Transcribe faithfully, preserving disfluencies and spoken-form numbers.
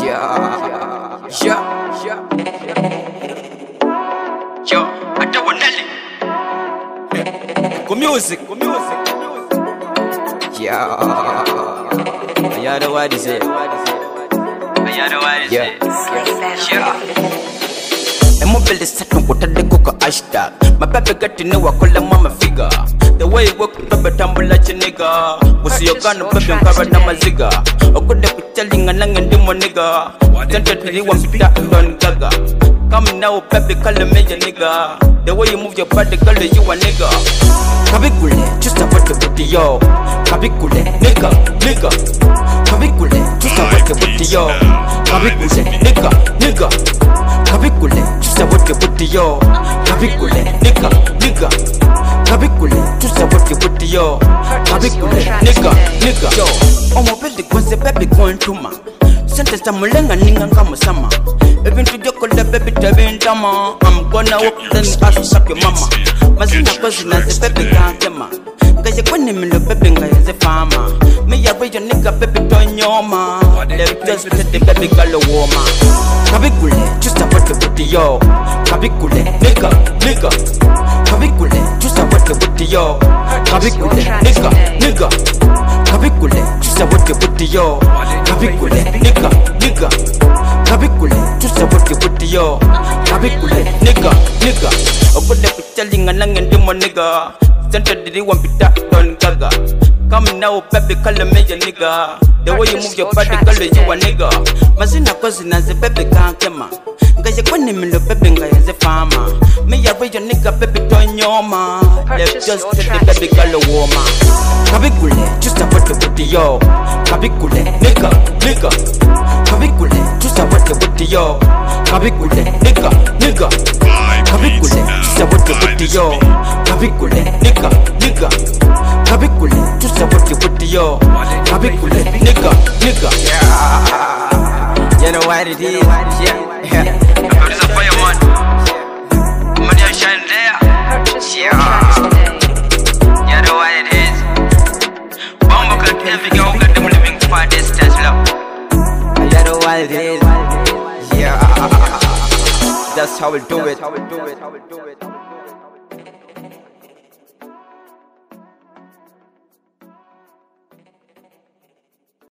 Yeah, yeah, yeah. Yo, I don't want Nelly. Go music, go music, go music. Yeah, I don't know what is it. I don't know what is it. Yeah. I'm mobile is set on what I cook hashtag. My baby got to know I call them mama figure. The way you work, baby, tumble like a nigga. Was your gun, baby, and cover nama zigga. I could have been telling a lang and demo nigga. Tempted to want to that on gaga. Come now, baby, call me a nigga. The way you move your body, call you a nigga. Kabikule, just about to put yo. Kabikule, nigga, nigga. Kabikule, just about to put yo. Kabikule, nigga, nigga. Kabikule, just about to put yo. Kabikule, nigga, nigga. Kabikule, just about to put yo. Kabikule, nigga, nigga. Yo, oh my baby, cause baby going to ma. Sentence I'm lenga ninga kama sama. Even to joko the baby tabi ndama. I'm gonna walk then ask up your mama. Mazina cause na the baby can't tema. Ngaje kwani milo baby ngaje fama. Me ya way your nigga baby tonyoma. Let just let the baby girl warma. Kabikule, just about to put yo. Kabikule, nigga, nigga. Kabikule, just about to put yo. Kabikule, nigga, nigga. Kabikule, just about to put yo. Kabikule, nigga, nigga. Kabikule, just about to put yo. Kabikule, nigga, nigga. Okoda kutelling a lang and demo nigga. Center did you want pita don gaga. Come now, baby, call me a nigga. The way you move your body, call you a nigga. Mazina cousin as a baby can't come. Gaja kwani milo baby as a farmer. Me ya way your nigga baby tonyoma. Let's just get the baby girl warma. Kabikule, just about to put yo. Kabikule, nigga, nigga. Kabikule, just about to put yo. Kabikule, nigga, nigga. Kabikule, just about to put yo. Kabikule, nigga, nigga. Kabikule, just about to put yo. Kabikule, nigga, nigga. Yeah, you know what it is. Yeah, yeah. This is a fireman. Money I shine there. Yeah, you know what it is. Bomba can every go get them living for distance love. You know what it is. Yeah, that's how we do it.